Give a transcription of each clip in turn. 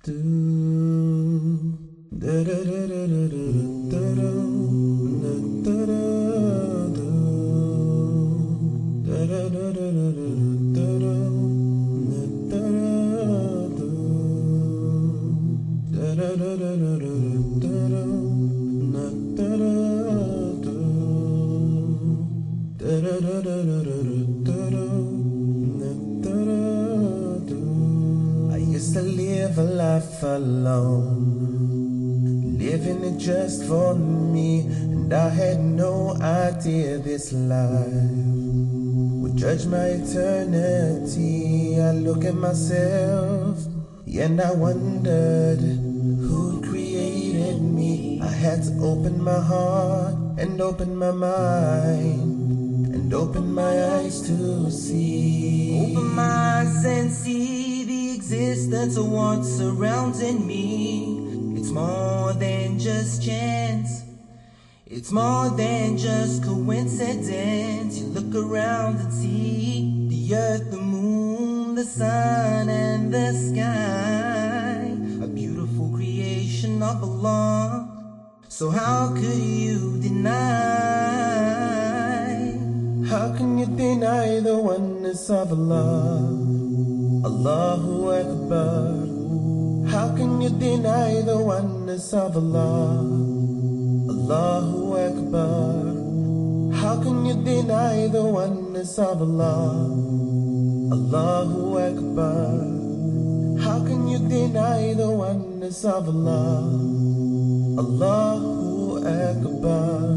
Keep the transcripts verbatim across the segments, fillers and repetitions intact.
I used to live a life alone, living it just for me, and I had no idea this life would judge my eternity. I look at myself, and I wondered who created me. I had to open my heart and open my mind and open my eyes to see. Open my eyes and see the existence of what's surrounding me. It's more than just chance, it's more than just coincidence. You look around and see the earth, the moon, the sun, and the sky, a beautiful creation of Allah. So how could you deny? How can you deny the oneness of Allah? Allahu Akbar. How can you deny the oneness of Allah? Allahu Akbar. How can you deny the oneness of Allah? Allahu Akbar. How can you deny the oneness of Allah? Allahu Akbar.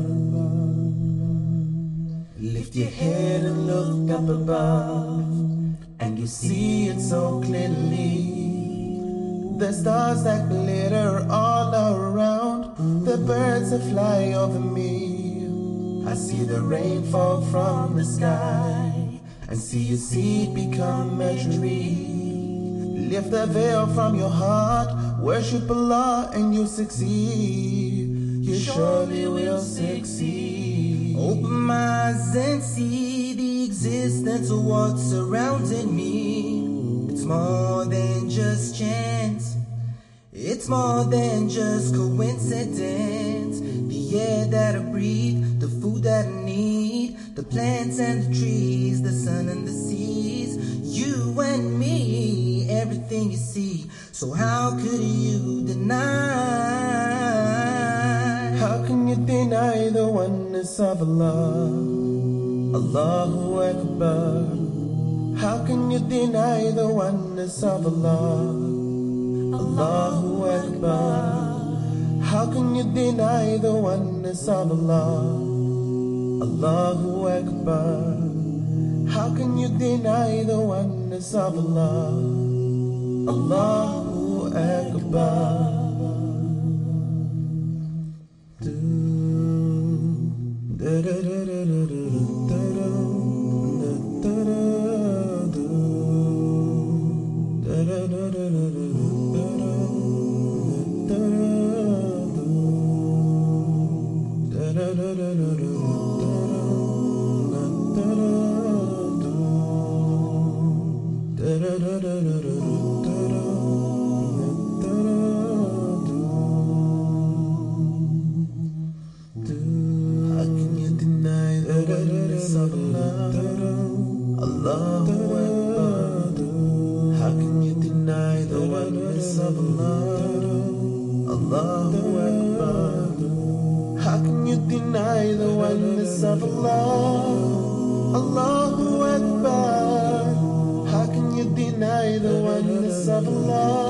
Lift your head and look up above, and you see it so clearly. The stars that glitter all around, the birds that fly over me. I see the rain fall from the sky, and see your seed become a tree. Lift the veil from your heart, worship Allah and you succeed. You surely will succeed. Open my eyes and see the existence of what's surrounding me. It's more than just chance, it's more than just coincidence. The air that I breathe, the food that I need, the plants and the trees, the sun and the seas, you and me, everything you see. So how could you deny? How can you deny the oneness of Allah? Allahu Akbar. How can you deny the oneness of Allah? Allahu Akbar. How can you deny the oneness of Allah? Allahu Akbar. How can you deny the oneness of Allah? Allahu Akbar. Allahu Akbar. How can you deny the oneness of Allah? Allahu Akbar. How can you deny the oneness of Allah? Allahu Akbar. How can you deny the oneness of Allah?